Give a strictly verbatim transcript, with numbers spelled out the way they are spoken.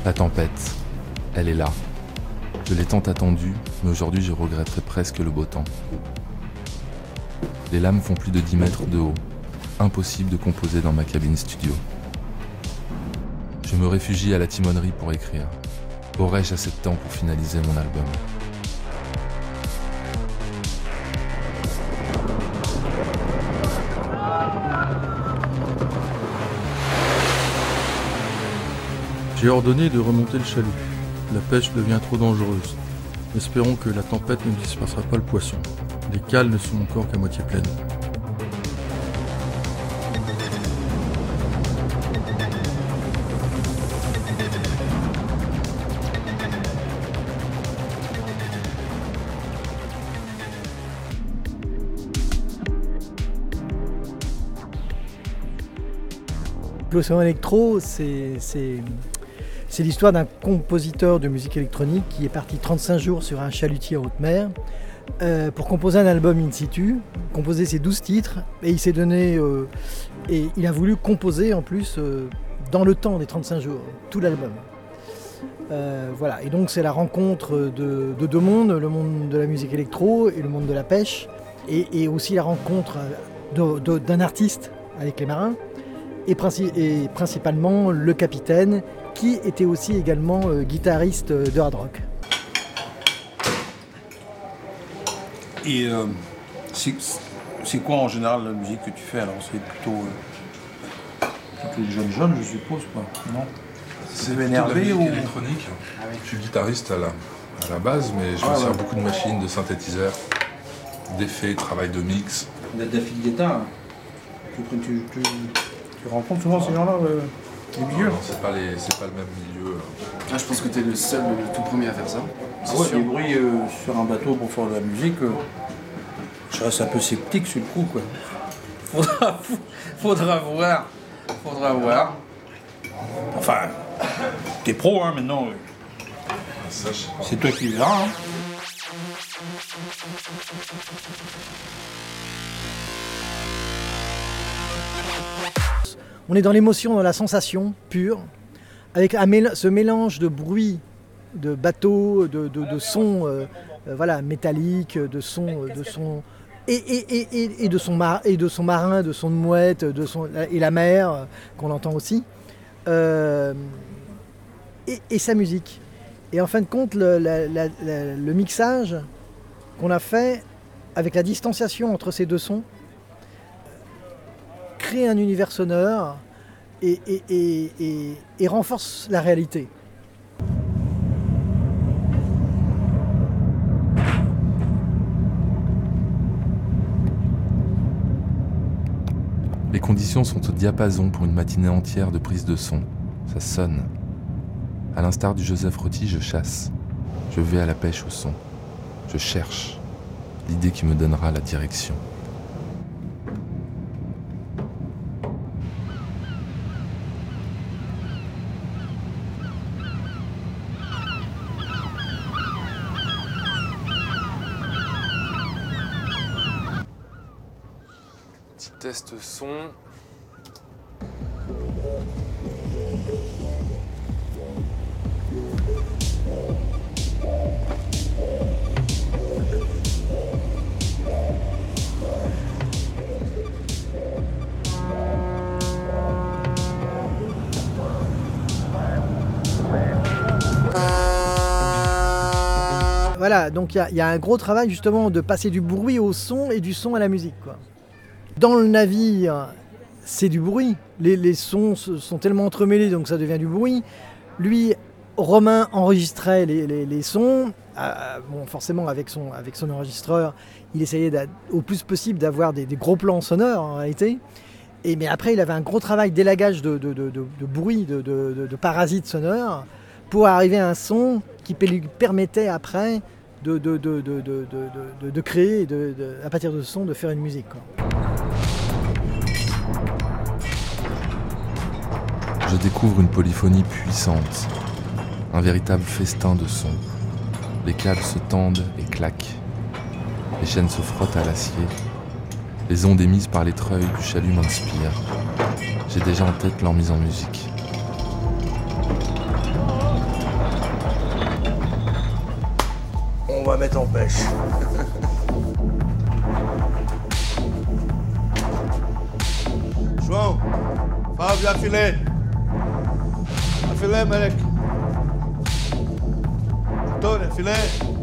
La tempête, elle est là. Je l'ai tant attendue, mais aujourd'hui je regretterais presque le beau temps. Les lames font plus de dix mètres de haut. Impossible de composer dans ma cabine studio. Je me réfugie à la timonerie pour écrire. Aurais-je assez de temps pour finaliser mon album ? J'ai ordonné de remonter le chalut. La pêche devient trop dangereuse. Espérons que la tempête ne dispersera pas le poisson. Les cales ne sont encore qu'à moitié pleines. L'Océan Électro, c'est, c'est, c'est l'histoire d'un compositeur de musique électronique qui est parti trente-cinq jours sur un chalutier en haute mer euh, pour composer un album in situ, composer ses douze titres, et il s'est donné, euh, et il a voulu composer en plus euh, dans le temps des trente-cinq jours, tout l'album. Euh, voilà, et donc c'est la rencontre de, de deux mondes, le monde de la musique électro et le monde de la pêche, et, et aussi la rencontre de, de, d'un artiste avec les marins. Et, princi- et principalement le capitaine, qui était aussi également euh, guitariste de hard rock. Et euh, c'est, c'est quoi en général la musique que tu fais alors? C'est plutôt, euh, plutôt jeune jeune, je suppose, quoi, non? C'est énervé de la musique ou... électronique. Je suis guitariste à la, à la base, mais je ah, me sers ouais. beaucoup de machines, de synthétiseurs, d'effets, travail de mix. David Guetta, tu, tu, tu, tu rencontres souvent ces gens-là, euh, les milieux? Non, c'est pas, les, c'est pas le même milieu. Ah, je pense que t'es le seul, le tout premier à faire ça. C'est ouais, sûr. Des bruits euh, sur un bateau pour faire de la musique, euh, je reste un peu sceptique sur le coup, quoi. Faudra, faudra voir, faudra voir. Enfin, t'es pro, hein, maintenant. Ça, je sais pas. C'est toi qui verras, hein. On est dans l'émotion, dans la sensation pure, avec un mél- ce mélange de bruit, de bateau, de, de, de sons euh, euh, voilà, métalliques, de sons, de sons et, et, et, et, de son mar- et de son marin, de son mouette, de son, et la mer, euh, qu'on entend aussi, euh, et, et sa musique. Et en fin de compte, le, la, la, la, le mixage qu'on a fait avec la distanciation entre ces deux sons, crée un univers sonore et, et, et, et, et renforce la réalité. Les conditions sont au diapason pour une matinée entière de prise de son. Ça sonne. À l'instar du Joseph Roty, je chasse. Je vais à la pêche au son. Je cherche l'idée qui me donnera la direction. Test son. Voilà, donc il y, y a un gros travail justement de passer du bruit au son et du son à la musique, quoi. Dans le navire, c'est du bruit. Les, les sons sont tellement entremêlés, donc ça devient du bruit. Lui, Romain enregistrait les, les, les sons. Euh, bon, forcément, avec son, avec son enregistreur, il essayait au plus possible d'avoir des, des gros plans sonores, en réalité. Et, mais après, il avait un gros travail d'élagage de, de, de, de, de bruit, de, de, de, de parasites sonores, pour arriver à un son qui lui permettait après de, de, de, de, de, de, de, de créer, de, de, à partir de ce son, de faire une musique, quoi. Je découvre une polyphonie puissante, un véritable festin de sons. Les câbles se tendent et claquent. Les chaînes se frottent à l'acier. Les ondes émises par les treuils du chalut m'inspirent. J'ai déjà en tête leur mise en musique. à mettre en pêche. João, Fábio, affilé. Affilé, Malek. Antônio, affilé.